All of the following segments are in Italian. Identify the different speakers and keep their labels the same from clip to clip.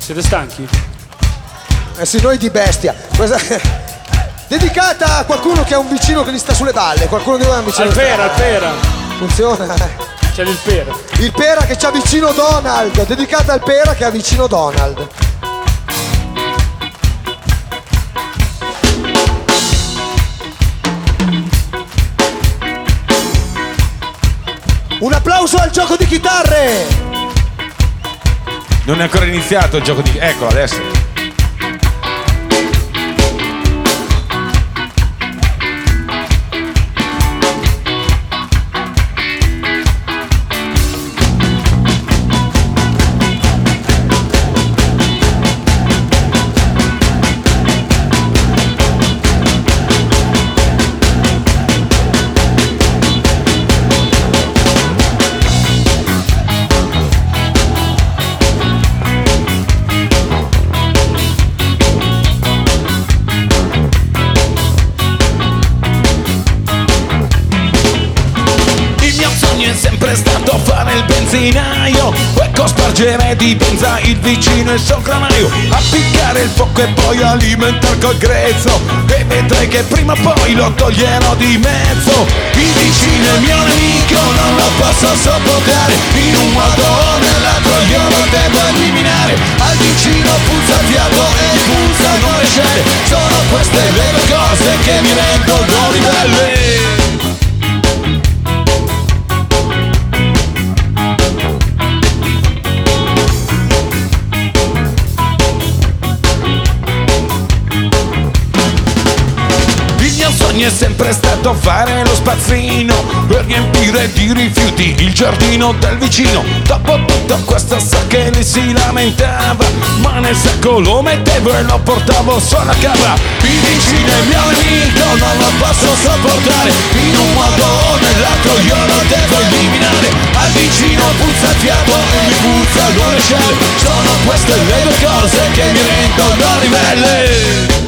Speaker 1: Siete stanchi?
Speaker 2: Eh sì, noi di bestia. Dedicata a qualcuno che ha un vicino che gli sta sulle balle. Qualcuno che ha un vicino.
Speaker 1: Al pera.
Speaker 2: Funziona.
Speaker 1: C'è il pera.
Speaker 2: Il pera che c'ha vicino Donald. Dedicata al pera che ha vicino Donald. Un applauso al gioco di chitarre!
Speaker 3: Non è ancora iniziato il gioco di... Eccolo, adesso.
Speaker 4: E cospargere di benza il vicino e il socranaio, appiccare il fuoco e poi alimentare col grezzo, e vedrai che prima o poi lo toglierò di mezzo. Il vicino è il mio nemico, non lo posso sopportare, in un modo o nell'altro io lo devo eliminare. Al vicino puzza fiato e puzzano le scelle, sono queste le due cose che mi rendono ribelle. È sempre stato fare lo spazzino per riempire di rifiuti il giardino del vicino. Dopo tutto questo sa che lì si lamentava, ma nel sacco lo mettevo e lo portavo solo a casa. Il vicino è mio nemico, non lo posso sopportare, in un modo o nell'altro io lo devo eliminare. Al vicino puzza fiato e mi puzzano le scelle, sono queste le due cose che mi rendono ribelle.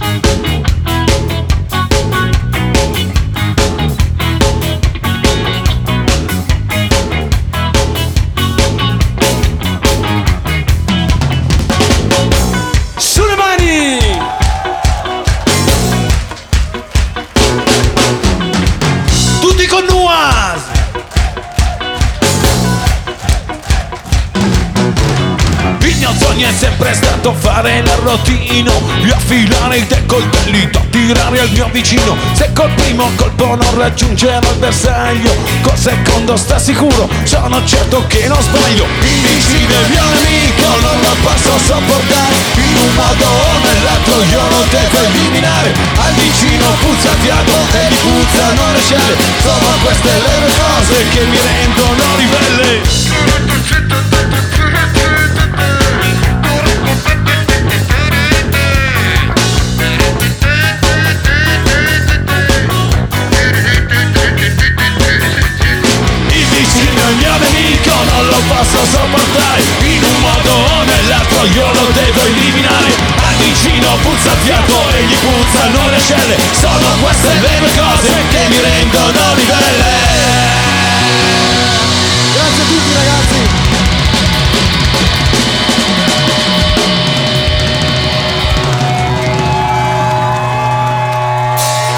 Speaker 4: È sempre stato fare l'arrotino, di affilare i decoltelli, da tirare al mio vicino. Se col primo colpo non raggiungerò il bersaglio, col secondo sta sicuro, sono certo che non sbaglio. Il vicino è mio nemico, non lo posso sopportare, in un modo o nell'altro io lo devo eliminare. Al vicino puzza fiato e gli puzzano le scelle, sono queste le due cose che mi rendono ribelle. Non lo posso sopportare, in un modo o nell'altro io lo devo eliminare. Al vicino puzza fiato e gli puzzano le scelle, sono queste le due cose che